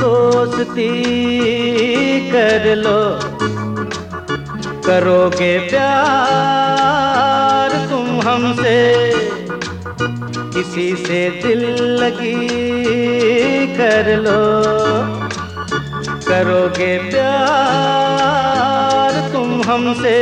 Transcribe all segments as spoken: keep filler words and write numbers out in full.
दोस्ती कर लो, करोगे प्यार तुम हमसे, किसी से दिल लगी कर लो, करोगे प्यार तुम हमसे।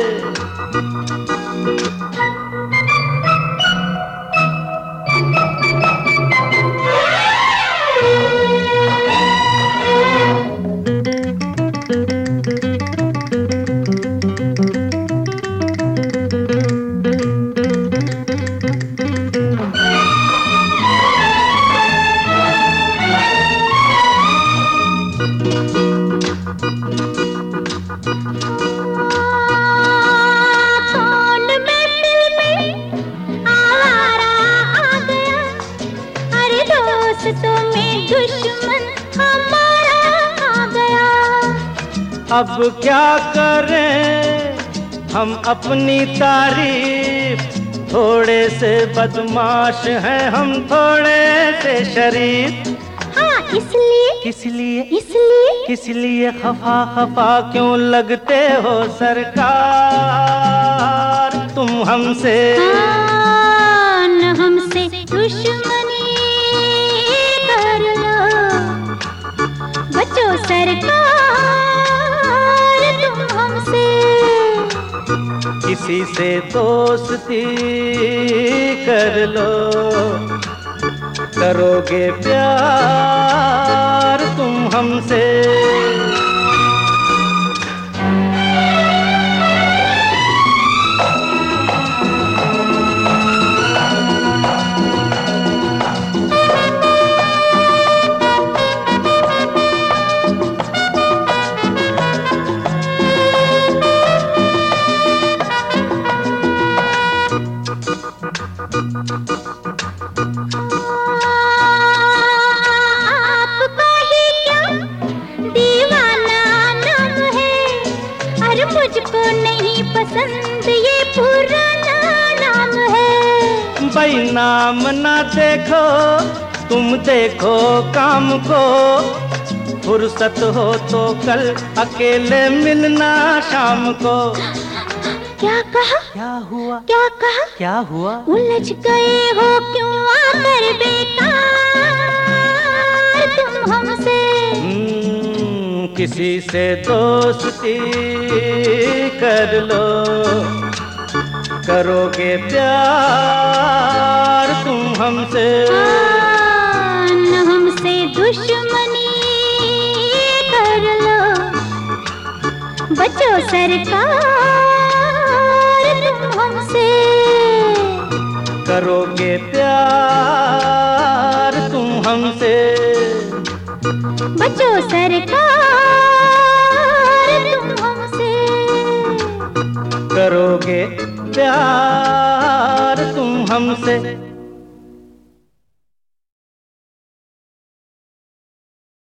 अब क्या करें हम अपनी तारीफ, थोड़े से बदमाश हैं हम, थोड़े से शरीफ। हाँ, इसलिए इसलिए इसलिए इसलिए खफा खफा क्यों लगते हो सरकार तुम हमसे? हाँ, न हमसे दुश्मनी कर लो, बचो सरकार तुम हमसे। किसी से दोस्ती कर लो, करोगे प्यार तुम हमसे। आपका ही क्या दीवाना नाम है, अरे मुझको नहीं पसंद ये पुराना नाम है। भाई नाम ना देखो तुम, देखो काम को, फुर्सत हो तो कल अकेले मिलना शाम को। क्या कहा? क्या हुआ? क्या कहा? क्या हुआ? उलझ गए हो क्यों आकर बेकार तुम हमसे? हम्म, किसी से दोस्ती कर लो, करोगे प्यार तुम हमसे। हाँ, न हमसे दुश्मनी कर लो, बचो सरकार तुम हमसे। करोगे प्यार तुम हमसे, बचो सरकार तुम हमसे। करोगे प्यार तुम हमसे।